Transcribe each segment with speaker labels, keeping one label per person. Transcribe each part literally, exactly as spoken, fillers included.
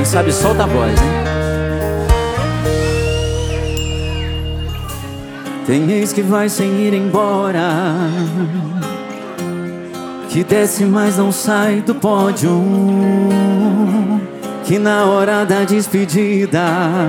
Speaker 1: quem sabe solta a voz, hein? Tem ex que vai sem ir embora, que desce mas não sai do pódio, que na hora da despedida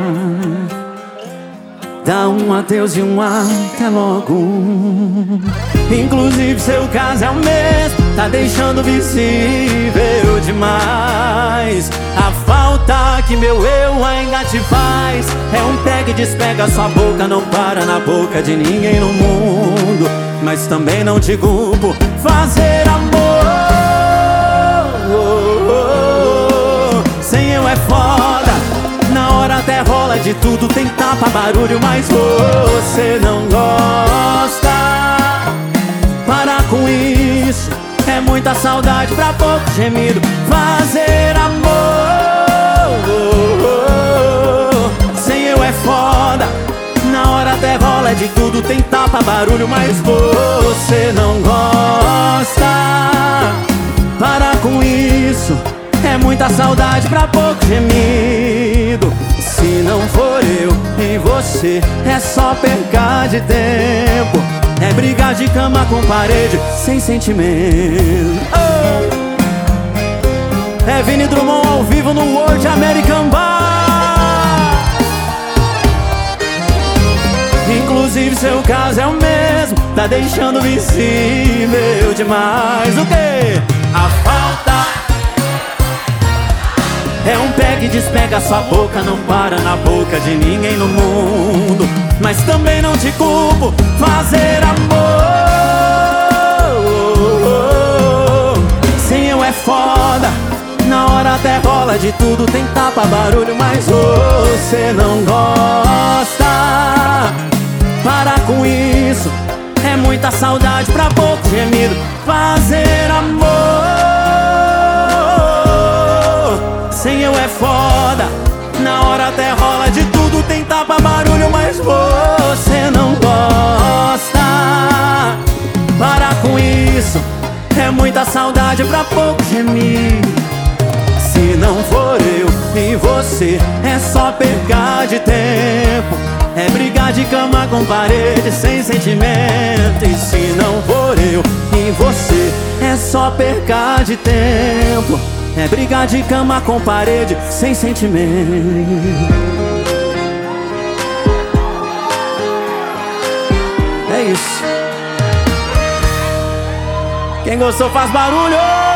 Speaker 1: dá um adeus e um até logo. Inclusive seu caso é o mesmo, tá deixando visível demais a falta que meu eu ainda te faz. É um pega e despega, sua boca não para na boca de ninguém no mundo. Mas também não te culpo, fazer amor sem eu é foda. Na hora até rola de tudo, tem tapa, barulho, mas você não gosta. Para com isso, é muita saudade pra pouco gemido. Fazer amor sem eu é foda. Na hora até rola de tudo, tem tapa, barulho, mas você não gosta. Para com isso, é muita saudade pra pouco gemido. Se não for eu e você, é só perca de tempo. É brigar de cama com parede, sem sentimento. Oh! É Vini Drummond ao vivo no World American Bar. Inclusive seu caso é o mesmo, tá deixando visível demais. O quê? A falta. É um pega e despega, sua boca não para na boca de ninguém no mundo. Mas também não te culpo, fazer amor sem eu é foda. Na hora até rola de tudo, tem tapa, barulho, mas você não gosta. Para com isso, é muita saudade pra pouco gemido. Fazer amor sem eu é foda. Na hora até rola de tudo, tem tapa, barulho, mas você não gosta. Para com isso, é muita saudade pra pouco gemir. Se não for eu e você, é só perca de tempo. É brigar de cama com parede, sem sentimento. E se não for eu e você, é só perca de tempo. É brigar de cama com parede, sem sentimento. É isso. Quem gostou faz barulho!